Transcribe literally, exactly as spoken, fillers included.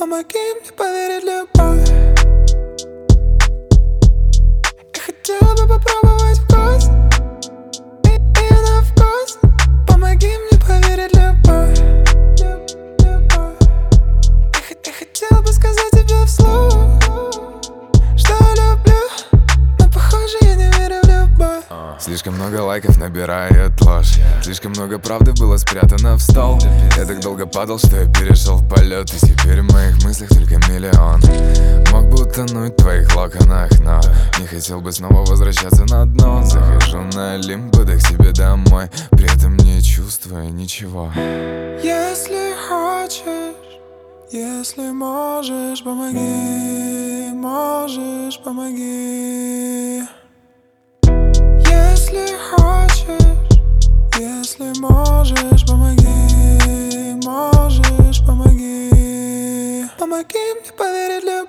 Помоги мне поверить в любовь. Я хотела бы попробовать вкус, и, и на вкус. Помоги мне поверить в любовь. Любовь. Я, я хотела бы сказать тебе вслух, что я люблю, но похоже я не верю в любовь. Слишком много лайков набирает ложь. Слишком много правды было спрятано в стол. Я так долго падал, что я перешел в полет. И теперь в моих мыслях только миллион. Мог бы утонуть в твоих локонах, но не хотел бы снова возвращаться на дно. Захожу на Олимп, иду к себе домой, при этом не чувствуя ничего. Если хочешь, если можешь, помоги, можешь, помоги. Если хочешь, если можешь, помоги, можешь, помоги. Помоги мне поверить в любовь.